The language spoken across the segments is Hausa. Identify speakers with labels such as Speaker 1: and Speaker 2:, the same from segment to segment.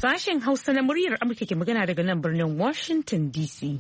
Speaker 1: Sashen Hausa na muryar Amurka ke magana daga nan birnin Washington DC.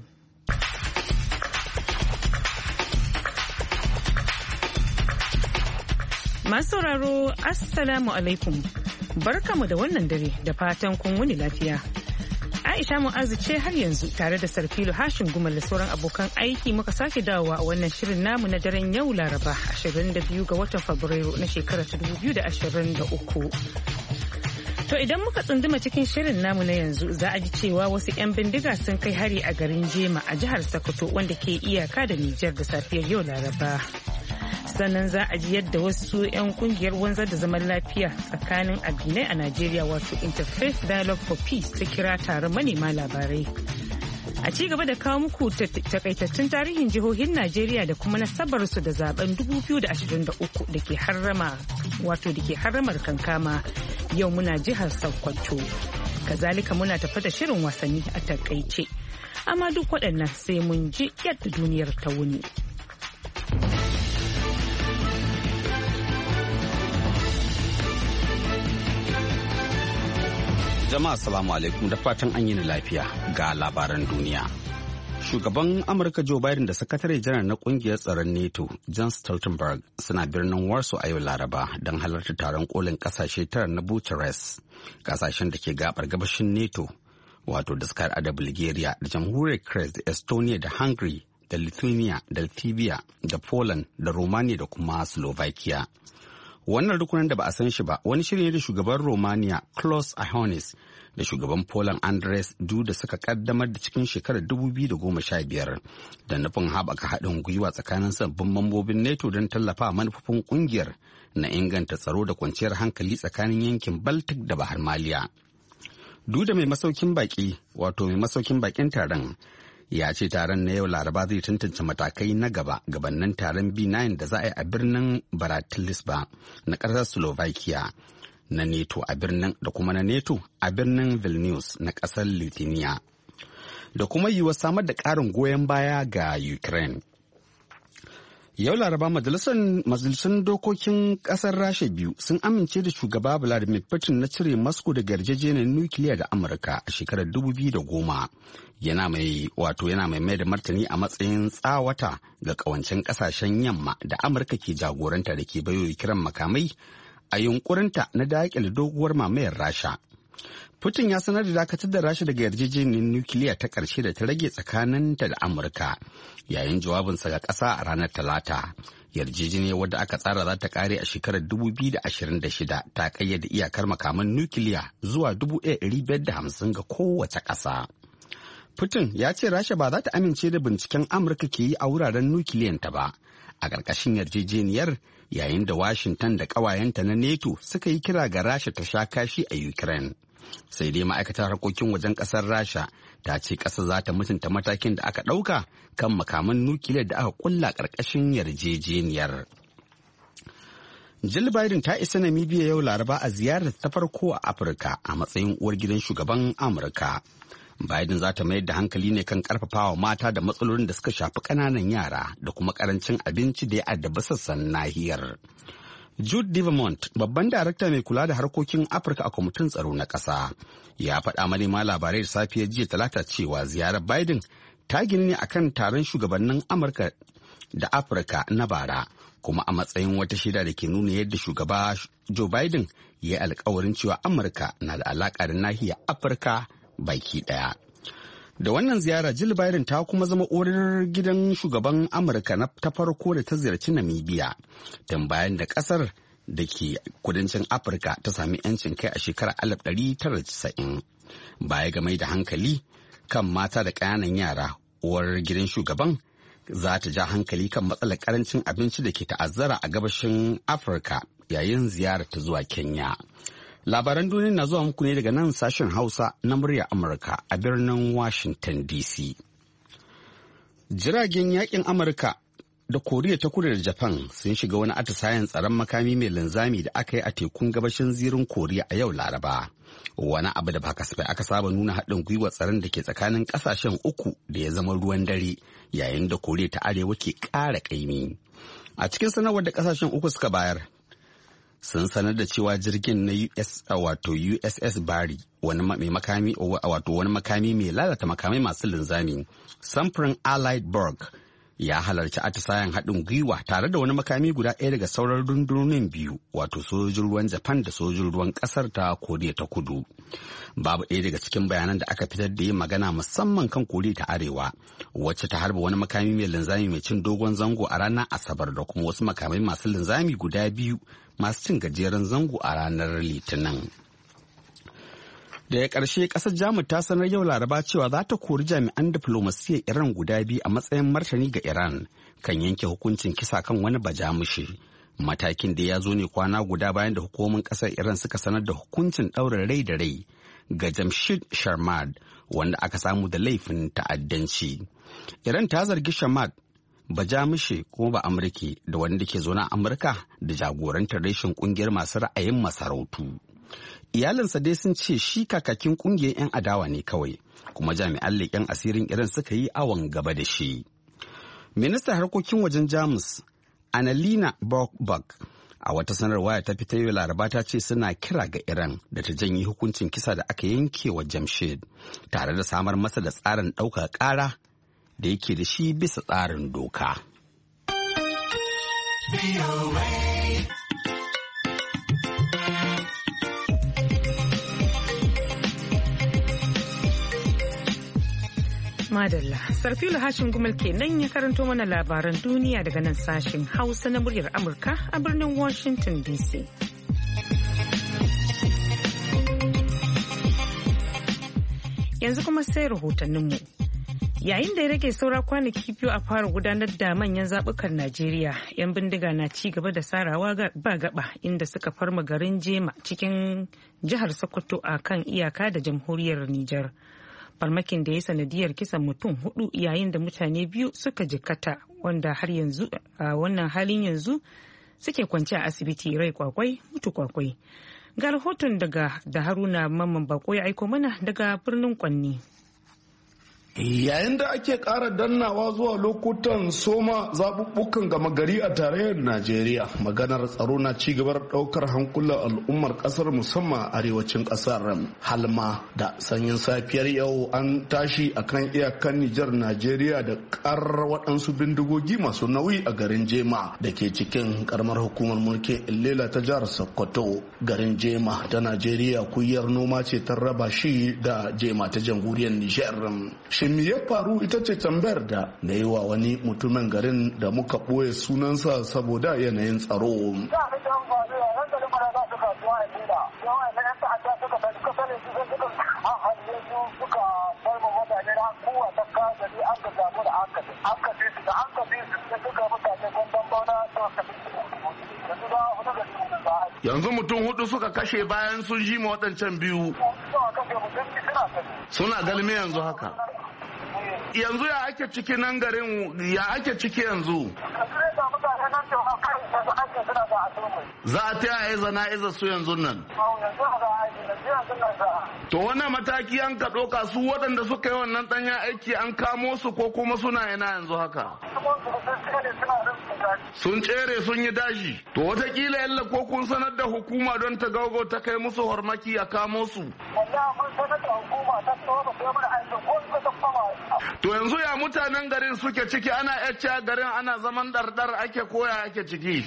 Speaker 1: Masu sauraro, Assalamu alaikum. Barkamu da wannan dare da fatan kun wuni lafiya. Aisha Mu'azu ce har yanzu tare da Sarfilu Hashim Gumal da sauran abokan aiki muka sake dawowa a wannan shirin namu na daren yau Laraba 22 ga watan Fabrairu na shekarar 2023. To idan muka tsunduma cikin shirin namu na yanzu za a ji cewa wasu 'yan bindiga sun kai hari a garin Jema a jihar Sokoto wanda ke iyaka da Nijar da safiyar yau Laraba. Sannan za a ji yadda wasu 'yan kungiyar wanzar da zaman lafiya tsakanin addinai a Najeriya wato Interfaith Dialogue for Peace ta kira taron manema labarai. A ci gaba da kawo muku takaitattun tarihin jihohin Najeriya da kuma nasabarsu da zaben 2023 da ke haramar kankama. Yau muna jihar Sokoto. Kazalika muna tafa da shirin wasanni a takaice. Amma duk waɗannan sai mun ji yadda duniyar ta wuni.
Speaker 2: Jama'a salamu alaikum da fatan an yi lafiya ga labaran duniya. Shugaban Amurka Joe Biden da sakatare janar na kungiyar tsaron NATO John Stoltenberg suna birnin Warsaw a yau Laraba don halarta taron kolin kasashe tara na Bucharest, kasashen da ke gabar gabashin NATO wato da suka da Bulgaria da jamhuriyar Czech da Estonia da Hungary da Lithuania da Latvia da Poland da Romania da kuma Slovakia. Wannan rukunin da ba a san shi ba wani shiri ne da shugaban Romania Klaus Iohannis da shugaban Poland Andres Duda suka kaddamar da cikin shekarar 2015 da nufin haɓaka haɗin gwiwa tsakanin sabbin mambobin NATO don tallafa manufofin ƙungiyar na inganta tsaro da kwanciyar hankali tsakanin yankin Baltic da Bahar Maliya. Duda mai masaukin bakin taron ya ce taron na yau Laraba zai tantance matakai na gabanin taron B9 da za a yi a birnin Bratislava na ƙasar Slovakia na NATO a birnin da kuma na NATO a birnin Vilnius na ƙasar Lithuania da kuma yiwuwar samar da ƙarin goyon baya ga Ukraine. Yau Laraba majalisun dokokin ƙasar Rasha biyu sun amince da shugaba Vladimir Putin na cire Moscow daga yarjejeniyar nukiliya da Amurka a shekarar 2010. Yana mai da martani a matsayin tsawata ga kawancen kasashen yamma da Amurka ke jagoranta da ke bayo kiran makamai a yunkurinta na daƙile doguwar mamayar Rasha. Putin ya sanar da dakatar da Rasha daga yarjejeniyar nukiliya ta ƙarshe da ta rage tsakaninta da Amurka yayin jawabinsa ga ƙasa a ranar Talata. Yarjejeniyar wadda aka tsara za ta ƙare a shekarar 2026 ta ƙayyade iyakar makaman nukiliya zuwa 1,550 ga kowace ƙasa. Putin ya ce Rasha ba za ta amince da binciken Amurka ke yi a wuraren nukiliyanta ba a ƙarƙashin yarjejeniyar yayin da Washington da ƙawayenta na NATO suka yi kira ga Rasha ta sha kashi a Ukraine. Sai dai ma'aikatar harkokin wajen ƙasar Rasha ta ce ƙasar za ta mutunta matakin da aka ɗauka kan makaman nukiliyar da aka ƙulla ƙarƙashin yarjejeniyar. Jill Biden ta isa Namibia yau Laraba a ziyarar ta farko a Afirka a matsayin uwar gidan shugaban Amurka. Biden za ta mayar da hankali ne kan karfafawa mata da matsalolin da suka shafi ƙananan yara da kuma ƙarancin abinci da ya addabi sassan nahiyar. Jude Devamont, babban darakta mai kula da harkokin Afirka a kwamitin tsaro na ƙasa, ya faɗa manema labarai da safiyar jiya Talata cewa ziyarar Biden ta gini ne akan taron shugabannin Amurka da Afirka na bara, kuma a matsayin wata shaida da ke nuna yadda shugaba Joe Biden ya yi alkawarin cewa Amurka na da alaƙa da nahiyar Afirka baki daya. Da wannan ziyara Jill Biden ta kuma zama uwar gidan shugaban Amurka na ta farko da ta ziyarci Namibia tun bayan da kasar da ke kudancin Afirka ta sami 'yancin kai a shekarar 1990. Baya ga mai da hankali kan mata da ƙananan yara, uwar gidan shugaban za ta ja hankali kan matsalar karancin abinci da ke ta'azzara a gabashin Afirka yayin ziyarar ta zuwa Kenya. Labaran duniya na zuwa muku ne daga nan sashen Hausa na murya Amurka a birnin Washington DC. Jiragen yakin Amurka da Koriya ta Kudu da Japan sun shiga wani atisayen tsaron makami mai linzami da aka yi a tekun gabashin zirin Koriya a yau Laraba. Wani abu da ba kasafai aka saba nuna haɗin gwiwar tsaron da ke tsakanin ƙasashen uku da ya zama ruwan dare yayin da Koriya ta Arewa ke ƙara ƙaimi. A cikin sanarwar da ƙasashen uku suka bayar, sun sanar da cewa jirgin na USS Barry wani makami mai lalata makamai masu linzami samfurin Allied Burg ya halarci atisayen haɗin gwiwa tare da wani makami guda ɗaya daga sauran rundunonin biyu wato sojojin ruwan Japan da sojojin ruwan ƙasar ta Koriya ta Kudu. Babu ɗaya daga cikin bayanan da aka fitar da yin magana musamman kan Koriya ta Arewa wacce ta harba wani makami mai linzami mai cin dogon zango a ranar Asabar da kuma wasu makamai masu linzami guda biyu masu cin gajeren zango a ranar Litinin. Daga ƙarshe ƙasar Jamus ta sanar yau Laraba cewa za ta kori jami'an diflomasiyyar Iran guda biyu a matsayin martani ga Iran kan yanke hukuncin kisa kan wani bajamushi. Matakin da ya zo ne kwana guda bayan da hukumomin ƙasar Iran suka sanar da hukuncin ɗaurin rai da rai ga Jamshid Sharmad wanda aka samu da laifin ta'addanci. Iran ta zargi Sharmad bajamushe kuma ba Amurke da wanda ke zaune a Amurka da jagorantar reshen ƙungiyar masu ra'ayin masarautu. Iyalinsa dai sun ce shi kakakin kungiyar 'yan adawa ne kawai, kuma jami'an leƙen asirin Iran suka yi awon gaba da shi. Ministan harkokin wajen Jamus, Annalena Baerbock, a wata sanarwa ta fita yau Laraba ta ce suna kira ga Iran da ta janye hukuncin kisa da aka yanke wa Jamshid, tare da samar masa da tsarin ɗaukar ƙara da yake da shi bisa tsarin doka.
Speaker 1: Madalla, Sarfilu Hashim Gumal kenan ya karanto mana labaran duniya daga nan sashen Hausa na muryar Amurka a birnin Washington DC. Yanzu kuma sai rahotanninmu. Yayin da ya rage saura kwanaki biyu a fara gudanar da manyan zaɓukan Najeriya, 'yan bindiga na ci gaba da sarawa ba gaba inda suka farma garin Jema cikin jihar Sokoto a kan iyaka da jamhuriyar Nijar. Farmakin da ya sanadiyar kisan mutum 4 yayin da mutane 2 suka jikkata wanda har yanzu a wannan halin yanzu suke kwance a asibiti rai kwakwai mutu kwakwai. Ga rahoton daga da Haruna Mamman Bako ya aiko mana daga birnin Kwanni.
Speaker 3: Yayin da ake ƙara dannawa zuwa lokutan soma zaɓuɓɓukan gama gari a tarayyar Najeriya, maganar tsaro na ci gaba da ɗaukar hankulan al'ummar ƙasar musamman arewacin ƙasar. Halma da sanyin safiyar yau an tashi akan iyakan Nijar Najeriya da ƙarar waɗansu bindigogi masu nauyi a garin Jema da ke cikin ƙaramar hukumar mulkin Illela ta jihar Sokoto. Garin Jema ta Najeriya kuyar noma ce ta raba shi da Jema ta jamhuriyar Nijar. Shin me ya faru ita ce tambayar da na yi wa wani mutumin garin da muka ɓoye sunansa saboda yanayin tsaro. Yanzu mutum 4 suka kashe bayan sun ji ma waɗancan 2. Suna galme yanzu haka. Yanzu ya ake ciki nan garin, ya ake ciki yanzu? Za a taya zana'iza su yanzu nan. To wannan mataki an ka ɗauka su waɗanda suka yi wannan ɗanyen aiki an kamo su ko kuma suna yana yanzu haka? Sun tsere sun yi dashi. To watakila yalla ko kun sanar da hukuma don ta gaugo ta kai musu hormaki a kamo su. To yanzu ya mutanen garin suke ciki, ana yacca garin ana zaman ɗarɗar ake koya ake ciki.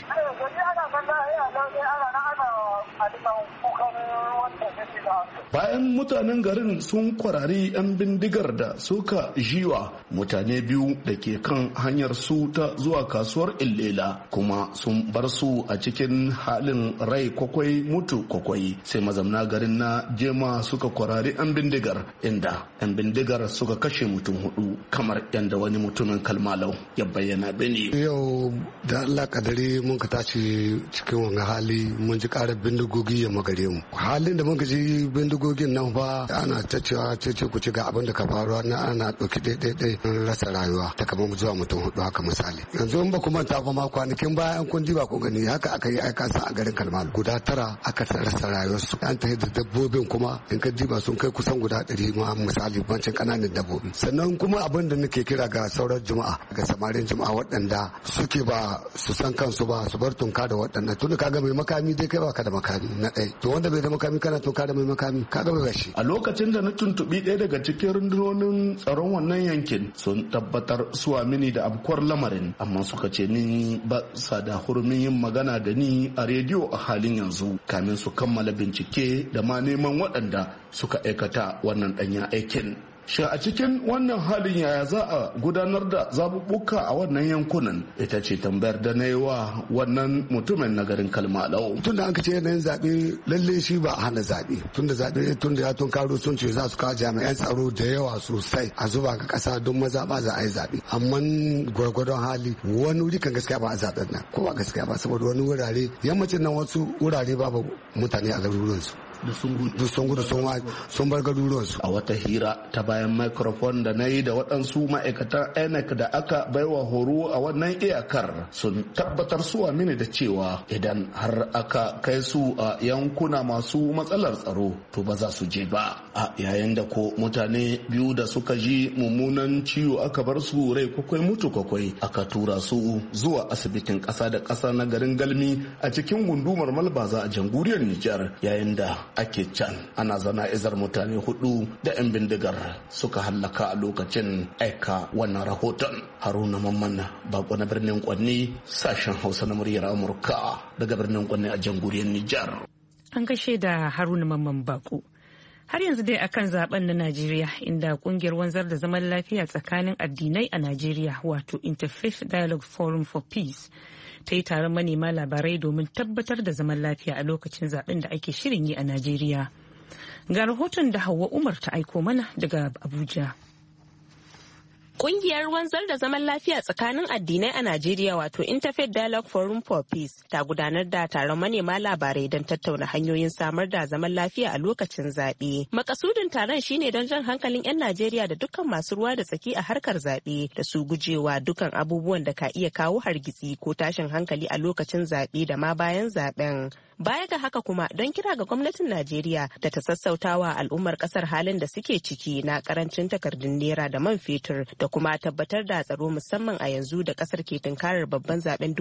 Speaker 3: Bayan mutanen garin sun kwarari 'yan bindigar da suka jiwa mutane 2 da ke kan hanyar su ta zuwa kasuwar Illela kuma sun bar su a cikin halin rai kwakwai mutu kwakwai, sai mazamna garin na Jema suka kwarari 'yan bindigar inda 'yan bindigar suka kashe mutum 4 kamar yadda wani mutumin Kalmalau ya bayyana bane.
Speaker 4: Yau da Allah kadari mun ka tashi cikin wani hali mun ji karar bindigogi ya magare mu. Halin da muka ji bindigogi bindigogin nan fa ana ta cewa ce ku ci ga abin da ka faruwa na ana ɗauki ɗaiɗaiɗai rasa rayuwa ta kamar zuwa mutum 4 haka misali. Yanzu in ba ku manta ba ma kwanakin bayan kun diba ku gani haka aka yi aika sa a garin Kalmal guda 9 aka rasa rayuwarsu. An tafi da dabbobin kuma in ka diba sun kai kusan guda 100 ma misali bancin kananan dabbobi. Sannan kuma abin da nake kira ga sauran jama'a ga samarin jama'a waɗanda suke ba su san kansu ba su bar tunka da waɗannan tun kaga mai makami dai kai baka da makami na ɗaya to wanda bai da makami kana tunka da mai makami kaga bai shi.
Speaker 3: A lokacin da na tuntuɓi ɗaya daga cikin rundunonin tsaron wannan yankin sun tabbatar suwa mini da abkuwar lamarin amma suka ce ni ba sa da hurumin yin magana da ni a rediyo a halin yanzu kamin su kammala bincike da ma neman waɗanda suka aikata wannan ɗanyen aikin. Shin a cikin wannan halin yaya za a gudanar da zaɓuɓɓuka a wannan yankunan ita ce tambayar da na yi wa wannan mutumin na garin Kalmalau.
Speaker 4: Tun da an ce yanayin zaɓe lalle shi ba a hana zaɓe tun da zaɓe tun da ya tun karo sun ce za su kawo jami'an tsaro da yawa sosai a zuba ga ƙasa don maza ba za a yi zaɓe amma gwargwadon hali wani wuri kan gaskiya ba a zaɓen nan ko ba gaskiya ba saboda wani wurare yammacin nan wasu wurare babu mutane a garuruwansu. sun gudu sun bar garuruwansu.
Speaker 3: A wata hira ta bayan microphone da na yi da waɗansu ma'aikatan INEC da aka baiwa horo a wannan iyakar sun tabbatar suwa mini da cewa idan har aka kai su a yankuna masu matsalar tsaro to ba za su je ba. A yayin da ko mutane biyu da suka ji mummunan ciwo aka bar su rai kwakwai mutu kwakwai aka tura su zuwa asibitin ƙasa da ƙasa na garin Galmi a cikin gundumar Malbaza a jamhuriyar Nijar yayin da ake can ana zana'izar mutane 4 da 'yan bindigar suka hallaka a lokacin aika wannan rahoton. Haruna Mamman bako na birnin Kwanni sashen Hausa na muryar Amurka daga birnin Kwanni a jamhuriyar Nijar.
Speaker 1: An gashe da Haruna Mamman bako. Har yanzu dai akan zaben na Najeriya inda kungiyar wanzar da zaman lafiya tsakanin addinai a Najeriya wato Interfaith Dialogue Forum for Peace ta yi taron manema labarai domin tabbatar da zaman lafiya a lokacin zaben da ake shirin yi a Najeriya. Ga rahoton da Hauwa Umar ta aiko mana daga Abuja.
Speaker 5: Kungiyar wanzar da zaman lafiya tsakanin addinai a Najeriya wato Interfaith Dialogue Forum for Peace ta gudanar da taron manema labarai don tattauna hanyoyin samar da zaman lafiya a lokacin zaɓe. Makasudin taron shine don jan hankalin 'yan Najeriya da dukkan masu ruwa da tsaki a harkar zaɓe da su gujewa dukkan abubuwan da ka iya kawo hargitsi ko tashin hankali a lokacin zaɓe da ma bayan zaɓen. Baya ga haka kuma don kira ga gwamnatin Najeriya da ta sassautawa al'ummar kasar halin da suke ciki na karancin takardun naira da man fetur da kuma tabbatar da tsaro musamman a yanzu da kasar ke tunkarar babban zaben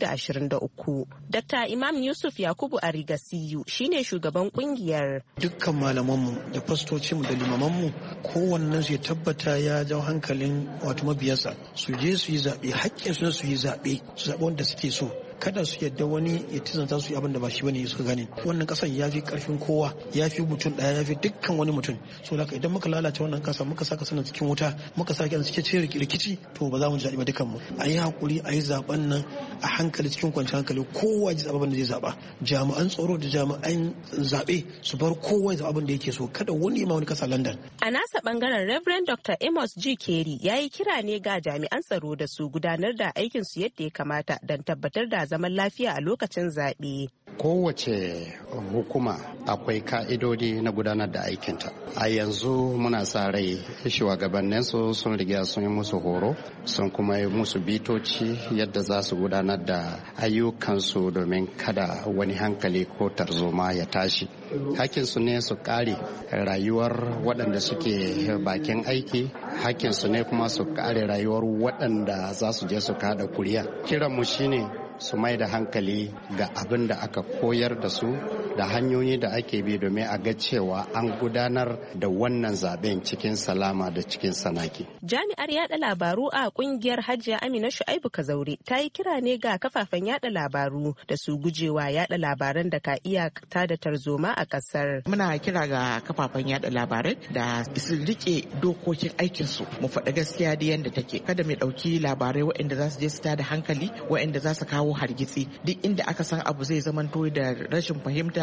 Speaker 5: 2023. Dr. Imam Yusuf Yakubu Arigasiyu shine shugaban kungiyar.
Speaker 6: Dukkan malamanmu da fastocinmu da limamanmu kowannen su ya tabbata ya jawo hankalin wato mabiyarsa su je su yi zaɓe haƙƙin su yi zaɓe su zaɓi wanda suke so. Kada su yadda wani ya tizanta su abin da ba shi bane suka gane wannan kasan ya fi karfin kowa ya fi mutum daya ya fi dukkan wani mutum so da idan muka lalace wannan kasa muka saka sanin cikin wuta muka sake cikin rikici to ba za mu ji daɗi ba dukkan mu a yi hakuri a yi zaben nan a hankali cikin kwanciyar hankali kowa ji zaɓen da zai zaɓa jami'an tsaro da jami'an zaɓe su bar kowa ya zaɓa abin da yake so kada wani ma wani kasa London.
Speaker 5: A nasa bangaren Reverend Dr. Amos G. Kerry ya yi kira ne ga jami'an tsaro da su gudanar da aikinsu yadda ya kamata don tabbatar da zaman lafiya a lokacin zaɓe.
Speaker 7: Kowace hukuma akwai ka'idodi na gudanar da aikinta. A yanzu muna sa rai shugabanninsu sun riga sun yi musu horo, sun kuma yi musu bitoci yadda za su gudanar da ayyukansu domin kada wani hankali ko tarzoma ya tashi. Hakinsu ne su kare rayuwar waɗanda suke bakin aiki, hakinsu ne kuma su kare rayuwar waɗanda za su je su kada kuriya. Kiranmu shine su mai da hankali ga abin da aka koyar da su da hanyoyi da ake bi domin a ga cewa an gudanar da wannan zaben cikin salama da cikin sanaki.
Speaker 5: Jami'ar yada labaru a kungiyar Hajiya Amina Shu'aibu Kazaure ta yi kira ne ga kafafen yada labaru da su gujewa yada labaran da ka iya tada tarzoma a kasar.
Speaker 8: Muna kira ga kafafen yada labarai da su rike dokokin aikinsu mu faɗa gaskiya da yadda take kada mai ɗauki labarai waɗanda za su je su tada hankali waɗanda za su kawo hargitsi duk inda aka san abu zai zamanto da rashin fahimta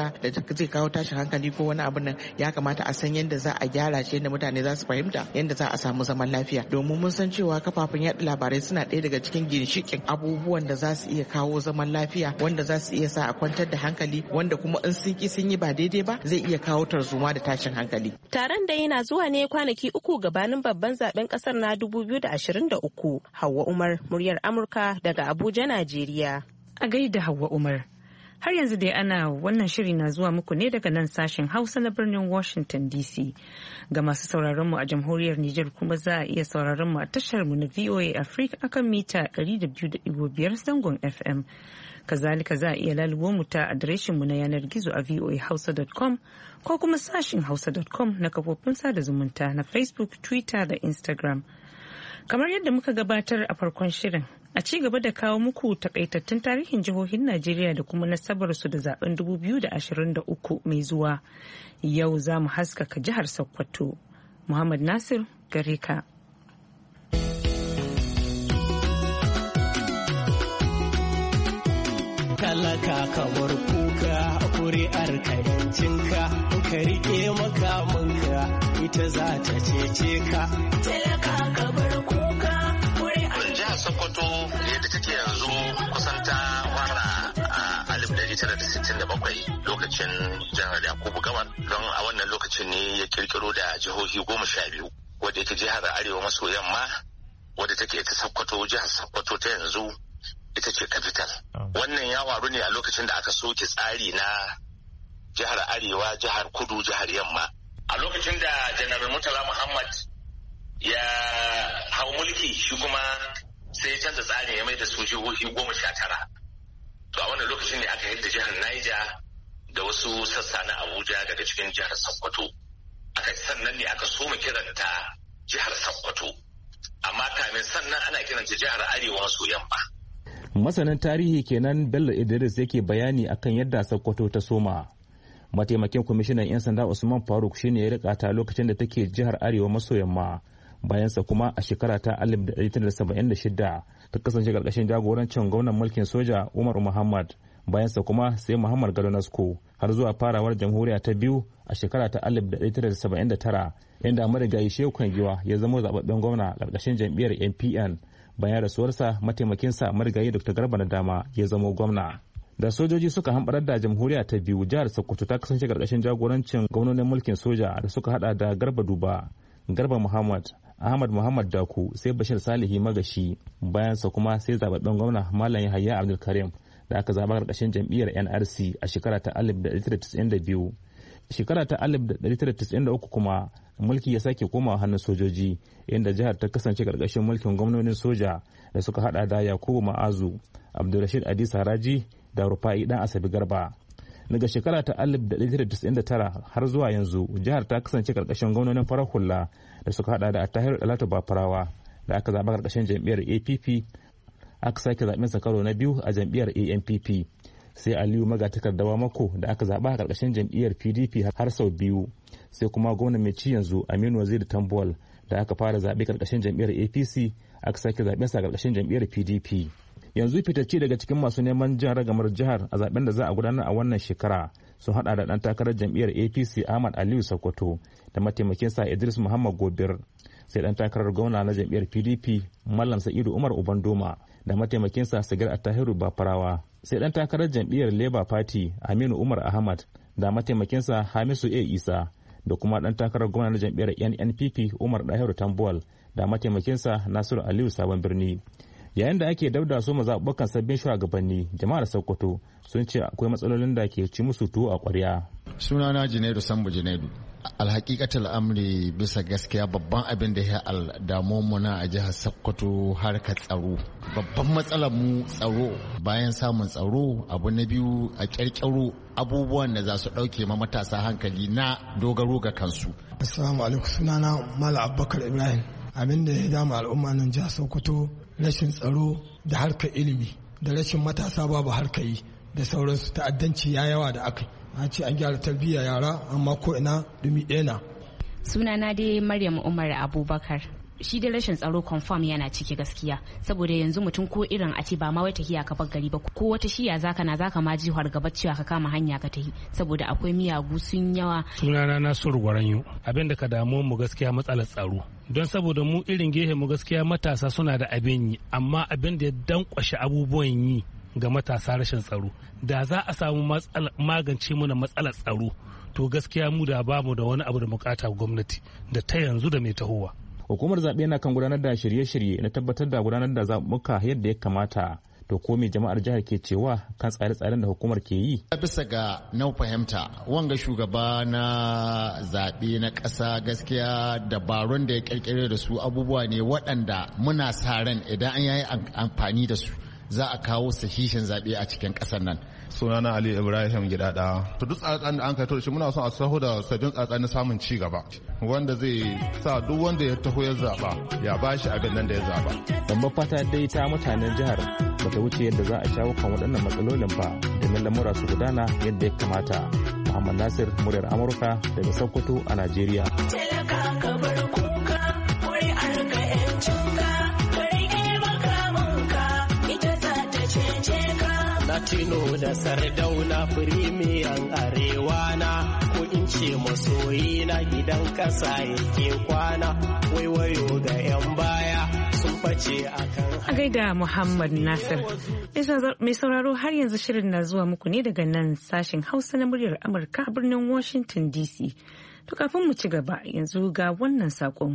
Speaker 8: fahimta da zai kawo tashin hankali ko wani abu nan, ya kamata a san yadda za a gyara shi, yadda mutane za su fahimta yadda za a samu zaman lafiya. Domin mun san cewa kafafen yaɗa labarai suna ɗaya daga cikin ginshiƙin abubuwan da za su iya kawo zaman lafiya, wanda za su iya sa a kwantar da hankali, wanda kuma in sun yi ba daidai ba zai iya kawo tarzoma da tashin hankali.
Speaker 5: Taron da yana zuwa ne kwanaki 3 gabanin babban zaben kasar na 2023. Hauwa Umar, muryar Amurka daga Abuja, Najeriya.
Speaker 1: A gaida Hauwa Umar. Har yanzu dai ana wannan shiri na zuwa muku ne daga nan sashen Hausa na birnin Washington DC. Ga masu sauraron mu a jamhuriyar Nijar kuma za a iya sauraron mu a tashar mu na VOA Africa akan mita 200.5 zangon FM. Kazalika za a iya lalubo mu ta adireshin mu na yanar gizo a voahausa.com ko kuma sashin hausa.com na kafofin sada zumunta na Facebook, Twitter da Instagram. Kamar yadda muka gabatar a farkon shirin, a ci gaba da kawo muku takaitattun tarihin jihohin Najeriya da kuma nasabarsu da zaben 2023 mai zuwa. Yau za mu haskaka jihar Sokoto. Muhammad Nasir, gare ka.
Speaker 9: Talaka kamar kuka, kuri'ar ka yancinka, ka riƙe makamanka, ita za ta cece ka. Talaka kamar kuka, kuri'ar
Speaker 10: jihar Sokoto yadda take yanzu kusan ta fara a 1967 lokacin jihar Yakubu Gawan, don a wannan lokacin ne ya kirkiro da jihohi 12 wadda yake jihar Arewa maso yamma wadda take ita Sokoto, jihar Sokoto ta yanzu ita ce capital. Wannan ya faru ne a lokacin da aka soke tsari na jihar Arewa, jihar Kudu, jihar Yamma. A lokacin da Janar Murtala Muhammad ya hau mulki, shi kuma sai ya canza tsarin ya mai da su jihohi 19. To a wannan lokacin ne aka yadda jihar Niger da wasu sassa na Abuja daga cikin jihar Sokoto. Sannan ne aka soma kiranta jihar Sokoto. Amma kamin sannan ana kiranta jihar Arewa maso yamma.
Speaker 11: Masanin tarihi kenan Bello Idris yake bayani akan yadda Sokoto ta soma. Mataimakin kwamishinan 'yan sanda Usman Faruk shine ya rika ta lokacin da take jihar Arewa maso yamma. Bayansa kuma a shekara ta 1976 ta kasance karkashin jagorancin gwamnan mulkin soja Umar Muhammad. Bayansa kuma sai Muhammad Gado Nasko har zuwa farawar jamhuriya ta biyu a shekara ta 1979 inda marigayi Shehu Kangiwa ya zama zababben gwamna karkashin jam'iyyar NPN. Bayan rasuwarsa mataimakinsa marigayi Dr. Garba na Dama ya zama gwamna. Da sojoji suka hamɓarar da jamhuriya ta biyu, jihar Sokoto ta kasance karkashin jagorancin gwamnonin mulkin soja da suka hada da Garba Duba, Garba Muhammad, Ahmad Muhammad Daku, sai Bashir Salihi Magashi. Bayansa kuma sai zababben gwamna Malam Yahaya Abdulkarim da aka zaba karkashin jam'iyyar NRC a shekara ta 1992. Shekara ta 1993 kuma mulki ya sake komawa hannun sojoji, inda jihar ta kasance karkashin mulkin gwamnonin soja da suka hada da Yakubu Ma'azu, Abdulrashid Adi Saraji da Rufa'i Dan Asabi Garba. Daga shekara ta 1999 har zuwa yanzu jihar ta kasance karkashin gwamnonin farar hula da suka hada da Attahiru Dalatu Bafarawa da aka zaba karkashin jam'iyyar APP, aka sake zaben sa karo na biyu a jam'iyyar ANPP. Sai Aliyu Magatakardawa Mako da aka zaba a karkashin jam'iyyar PDP har sau biyu. Sai kuma gwamna mai ci yanzu Aminu Waziri Tambuwal da aka fara zaɓe karkashin jam'iyyar APC, aka sake zaɓen sa karkashin jam'iyyar PDP. Yanzu fitacce daga cikin masu neman jihar ragamar jihar a zaben da za a gudanar a wannan shekara sun hada da dan takarar jam'iyyar APC Ahmad Aliyu Sokoto da mataimakinsa Idris Muhammad Gobir, sai dan takarar gwamna na jam'iyyar PDP Mallam Sa'idu Umar Ubandoma da mataimakinsa Sagir Attahiru Bafarawa, sai dan takarar jam'iyyar Labour Party Aminu Umar Ahmad da mataimakinsa Hamisu A Isa da kuma dan takarar gwamna na jam'iyyar NNPP Umar Dahiru Tambuwal da mataimakinsa Nasiru Aliyu Sabon Birni. Yayin da ake dabda su mazaɓuɓɓukan sabbin shugabanni, jama'ar Sokoto sun ce akwai matsalolin da ke ci musu tuwo a ƙwarya.
Speaker 12: Sunana Junaidu Sambu Junaidu. Alhaƙiƙatar amri bisa gaskiya babban abin da ya damu mu na a jihar Sokoto harkar tsaro. Babban matsalar mu tsaro. Bayan samun tsaro, abu na biyu a ƙirƙiro abubuwan da za su ɗauke ma matasa hankali na dogaro ga kansu.
Speaker 13: Assalamu alaikum, sunana Malam Abubakar Ibrahim. Abin da ya dama al'umma nan jihar Sokoto rashin tsaro da harkar ilimi da rashin matasa babu harkar yi da sauransu, ta'addanci ya yawa da aka an ce an gyara tarbiyya yara amma ko ina dumi ɗaya na.
Speaker 14: Sunana dai Maryam Umar Abubakar. shi da rashin tsaro confirm yana ciki gaskiya, saboda yanzu mutum ko irin a ce ba ma wai tahiya ka bar gari ba ko wata shiya zaka ma ji gaba cewa ka kama hanya ka tahi, saboda akwai miyagu sun yawa.
Speaker 15: Sunana Nasiru Gwaranyo. Abin da ka damu mu gaskiya matsalar tsaro, don saboda mu irin gehe mu gaskiya matasa suna da abin yi, amma abin da ya dankwashe abubuwan yi ga matasa rashin tsaro. Da za a samu magance muna matsalar tsaro, to gaskiya mu da bamu da wani abu da bukata gwamnati da ta yanzu da mai tahowa.
Speaker 11: Hukumar zaɓe na kan gudanar da shirye-shirye na tabbatar da gudanar da zaɓuka yadda ya kamata. To ko me jama'ar jihar ke cewa kan tsare-tsaren da hukumar ke yi?
Speaker 12: Bisa ga nau fahimta, wanga shugaba na zaɓe na ƙasa gaskiya dabarun da ya ƙirƙire da su abubuwa ne waɗanda muna sa ran idan an yi amfani da su za a kawo sahihin zaɓe a cikin ƙasar nan.
Speaker 16: Sunana Ali Ibrahim Gidada. To duk tsatsan da an kai to shi muna son a saho da sabbin tsatsan na samun ci gaba wanda zai sa duk wanda ya taho ya zaba ya bashi abin nan da ya zaba.
Speaker 11: Babbar fata dai ta mutanen jihar bata wuce yadda za a shawo kan waɗannan matsalolin ba domin lamura su gudana yadda ya kamata. Muhammad Nasir, muryar Amurka daga Sokoto a Najeriya.
Speaker 9: Latino da Sardauna firimiyan arewa na, ko in ce masoyi na gidan ƙasa yake kwana, waiwayo ga 'yan baya sun face akan.
Speaker 1: A gaida Muhammad Nasir. Mai sauraro har yanzu shirin na zuwa muku ne daga nan sashen Hausa na muryar Amurka a birnin Washington DC. To kafin mu ci gaba yanzu ga wannan saƙon.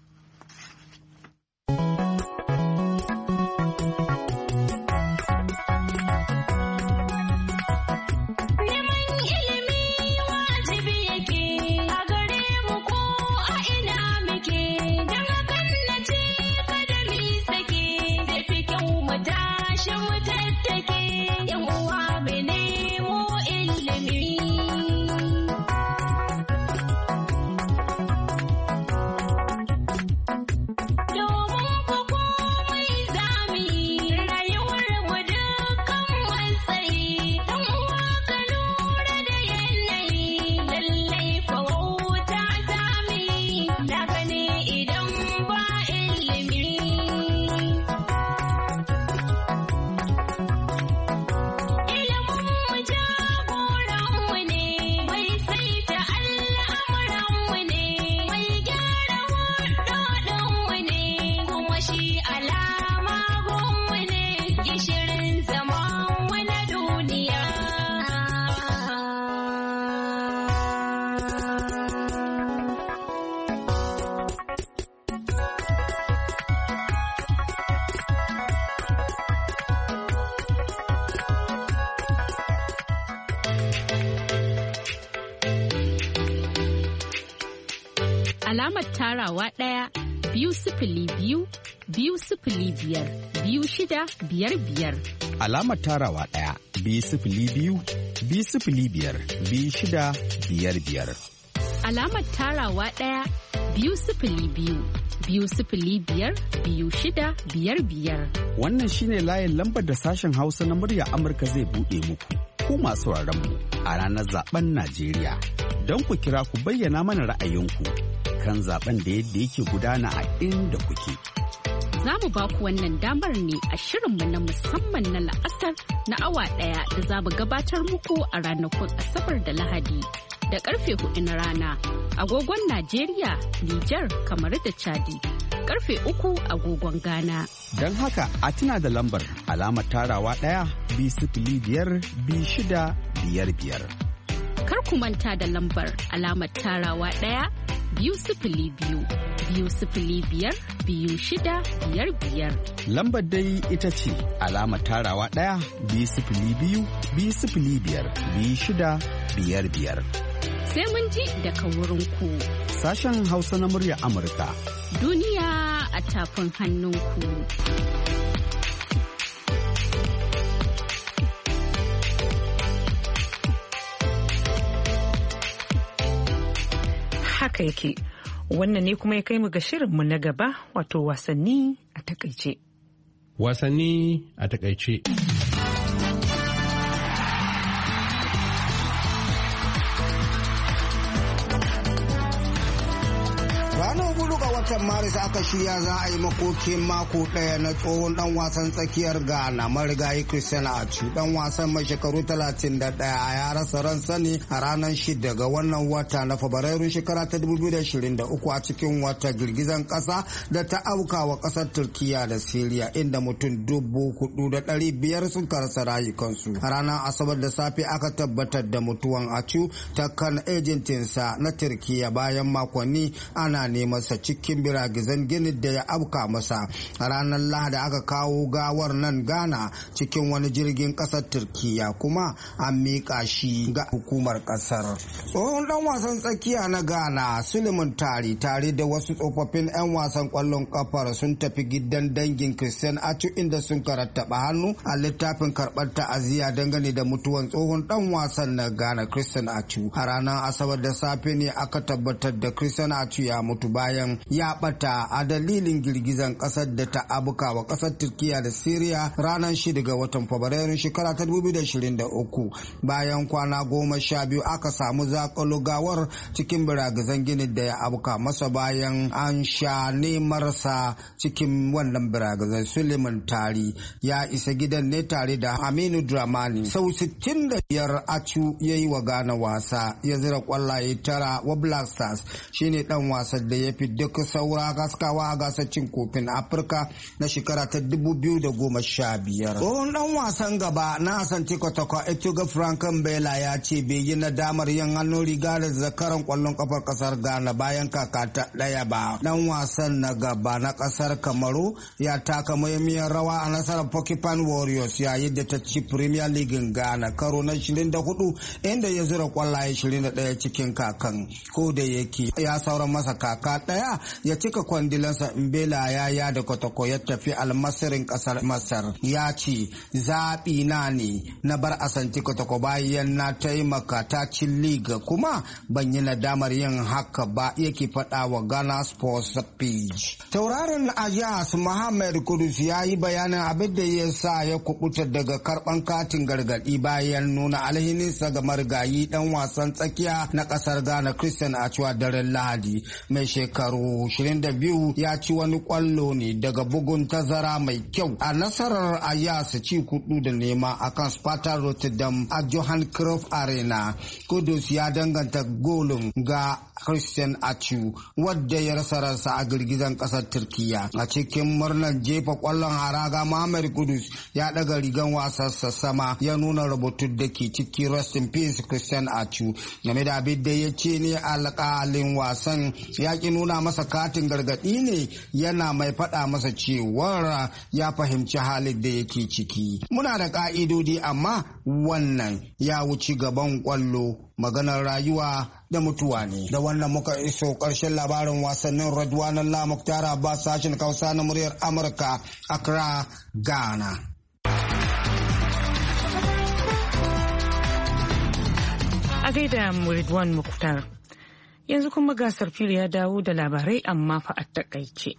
Speaker 17: Alamar tarawa 1-2-0-2-5-2-6-5-5.
Speaker 2: Alamar tarawa 1-2-0-2-5-2-6-5-5.
Speaker 17: Alamar tarawa 1-2-0-2-5-5-2-6-5.
Speaker 2: Wannan shine layin lambar da sashen Hausa na murya Amurka zai buɗe muku. Ku masu mu a ranar zaben Najeriya. Don ku kira ku bayyana mana ra'ayinku kan zaben da yadda yake gudana a inda kuke.
Speaker 17: Za mu ba ku wannan damar ne a shirinmu na musamman na la'asar na awa ɗaya da za mu gabatar muku a ranakun Asabar da Lahadi da karfe 4 na rana agogon Najeriya, Nijar, kamar da Chadi. Karfe 3 agogon Ghana.
Speaker 2: Don haka a tuna da lambar alamar tarawa 1-2-5-6-5-5.
Speaker 17: Kar ku manta da lambar alamar tarawa 1-2-0-5-5-2-6-5-5.
Speaker 2: Lambar dai ita ce alamar tarawa 1-2-0-5-5-2-6-5-5.
Speaker 17: Sai mun ji daga wurin ku.
Speaker 2: Sashen Hausa na murya Amurka.
Speaker 17: Duniya a tafin hannunku.
Speaker 1: Haka yake, wannan ne kuma ya kai mu ga shirinmu na gaba, wato wasanni a takaice.
Speaker 18: Wasanni a takaice.
Speaker 19: Ranar 4 ga watan Maris aka shirya za a yi makokin mako ɗaya na tsohon dan wasan tsakiyar Ghana marigayi Christian Atsu. Dan wasan mai shekaru 31 ya rasa ransa ne a ranar 6 ga wannan wata na Fabrairun shekara ta 2023 a cikin wata girgizan ƙasa da ta auka wa ƙasar Turkiya da Siriya inda mutum 4,500 sun rasa rayukansu. A ranar Asabar da safe aka tabbatar da mutuwan Atsu ta kan ejentinsa na Turkiya bayan makonni ana neman sa cikin biragizan gini da ya afka masa. A ranar Lahadi aka kawo gawar nan Ghana cikin wani jirgin kasar Turkiya kuma an miƙa shi ga hukumar kasar. Tsohon dan wasan tsakiya na Ghana Suleiman Tari tare da wasu tsofaffin 'yan wasan kwallon kafar sun tafi gidan dangin Christian Atsu inda sun karattaba hannu a littafin karɓar ta'aziyya dangane da mutuwan tsohon dan wasan na Ghana Christian Atsu. A ranar Asabar da safe ne aka tabbatar da Christian Atsu ya mutu bayan ya bata a dalilin girgizan kasar da ta abuka wa kasar Turkiya da Siriya ranar 6 ga watan Fabrairun shekara ta 2023. Bayan kwana 12 aka samu zakalo gawar cikin biragizan ginin da ya abuka masa bayan an sha nemarsa cikin wannan biragizan. Suleiman Tari ya isa gidan ne tare da Aminu Dramani. Sau 65 Atsu ya yi wa Ghana wasa, ya zira kwallaye 9 wa Black Stars. Shine dan wasan da ya fi duk saura gaskawa a gasar cin kofin Afirka na shekara ta 2015. Tsohon dan wasan gaba na Asante Kotoko Etuga Frank Mbela ya ce bai yi nadamar yin hannun riga da zakaran kwallon kafar kasar Ghana bayan kaka ta daya ba. Dan wasan na gaba na kasar Kamaru ya taka muhimmiyar rawa a nasarar Porcupine Warriors yayin da ta ci Premier League Ghana karo na 24 inda ya zura kwallaye 21 cikin kakan. Ko da yake ya sauran masa kaka daya ya cika kwandilansa, Mbela ya da Kotoko ya tafi almasirin kasar Masar. Ya ce zaɓi na ne na bar Asante Kotoko bayan na taimaka ta ci liga kuma ban yi nadamar yin haka ba, yake faɗa wa Ghana Sports Page. Tauraron Ajax Mohammed Kudus ya yi bayanin abin da ya sa ya kubuta daga karɓan katin gargaɗi bayan nuna alhininsa ga marigayi ɗan wasan tsakiya na ƙasar Ghana Christian Atsu daren Lahadi. Mai shekaru 22 ya ci wani kwallo ne daga bugun tazara mai kyau a nasarar Ajax ci 4-0 akan Sparta Rotterdam a Johan Cruyff Arena. Kudus ya danganta golin ga Christian Atsu wadda ya rasa ransa a girgizan kasar Turkiya. A cikin murnar jefa kwallon haraga, Mohamed Kudus ya daga rigan wasarsa sama ya nuna rubutun da ke ciki Rest in Peace Christian Atsu. Game da abin da ya ce ne alƙalin wasan ya ki nuna masa katin gargaɗi ne, yana mai faɗa masa cewar ya fahimci halin da yake ciki. Muna da ƙa'idodi amma wannan ya wuce gaban kwallo, maganar rayuwa da mutuwa ne. Da wannan muka iso ƙarshen labarin wasannin Radwanan Lamuktar Abbas, sashen Hausa na muryar Amurka, Accra, Ghana.
Speaker 1: A gaida Ridwan Muktar. Yanzu kuma gasar fili ya dawo da labarai amma fa a takaice.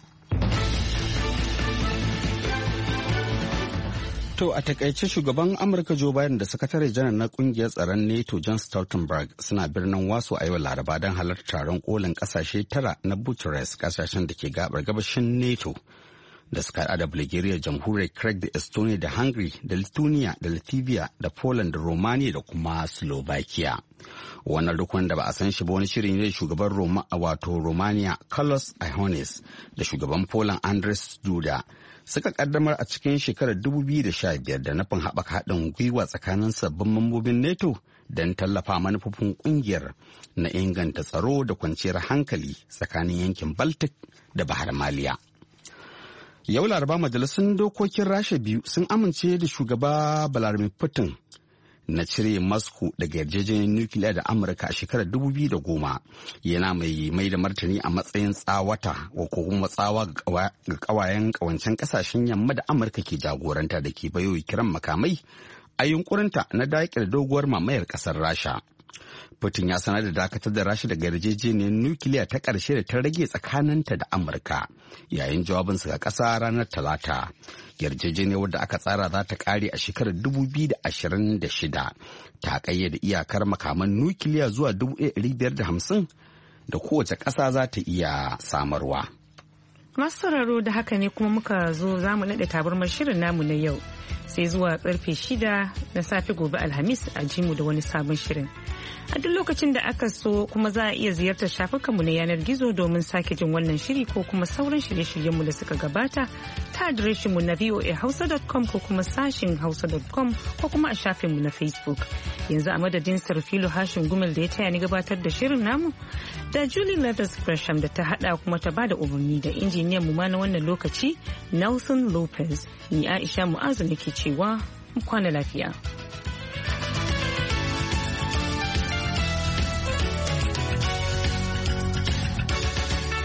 Speaker 2: To a takaice shugaban Amurka Joe Biden da sakatare janar na kungiyar tsaron NATO John Stoltenberg suna birnin Wasu a yau Laraba don halartar taron kolin kasashe 9 na Bucharest, kasashen da ke gabar gabashin NATO da suka hada da Bulgaria, Jamhuriyar Czech da Estonia da Hungary da Lithuania da Latvia da Poland da Romania da kuma Slovakia. Wannan rukun da ba a san shi ba wani shirin ne shugaban Romania Carlos Iohannis da shugaban Poland Andrzej Duda suka kaddamar a cikin shekarar 2015 da nufin haɓaka haɗin gwiwa tsakanin sabbin mambobin NATO don tallafa manufofin ƙungiyar na inganta tsaro da kwanciyar hankali tsakanin yankin Baltic da Bahar Maliya. Yau Laraba majalisun dokokin Rasha biyu sun amince da shugaba Vladimir Putin na cire Moscow daga yarjejeniyar nukiliya da Amurka a shekarar 2010, yana mai da martani a matsayin tsawata ko kuma tsawa ga kawayen kawancen kasashen yamma da Amurka ke jagoranta da ke bayo kiran makamai a yunkurinta na daƙile doguwar mamayar ƙasar Rasha. Putin ya sanar da dakatar da Rasha daga yarjejeniyar nukiliya ta ƙarshe da ta rage tsakaninta da Amurka yayin jawabinsa ga ƙasa ranar Talata. Yarjejeniyar wadda aka tsara za ta ƙare a shekarar 2026 ta ƙayyade iyakar makaman nukiliya zuwa 1550 da kowace ƙasa za ta iya samarwa.
Speaker 1: Masu sauraro da haka ne kuma muka zo za mu naɗe tabarmar shirin namu na yau sai zuwa karfe 6 na safe gobe Alhamis a jimu da wani sabon shirin. A duk lokacin da aka so kuma za a iya ziyartar shafukanmu na yanar gizo domin sake jin wannan shiri ko kuma sauran shirye-shiryenmu da suka gabata ta adireshinmu na voahausa.com ko kuma sashin hausa.com ko kuma a shafinmu na Facebook. Yanzu a madadin Sarfilo Hashin Gumel da ya taya ni gabatar da shirin namu da Julie Leathers Gresham da ta hada kuma ta bada umarni da injiniyan mu ma na wannan lokaci Nelson Lopez. Ni Aisha Mu'azu nake cewa mu kwana lafiya.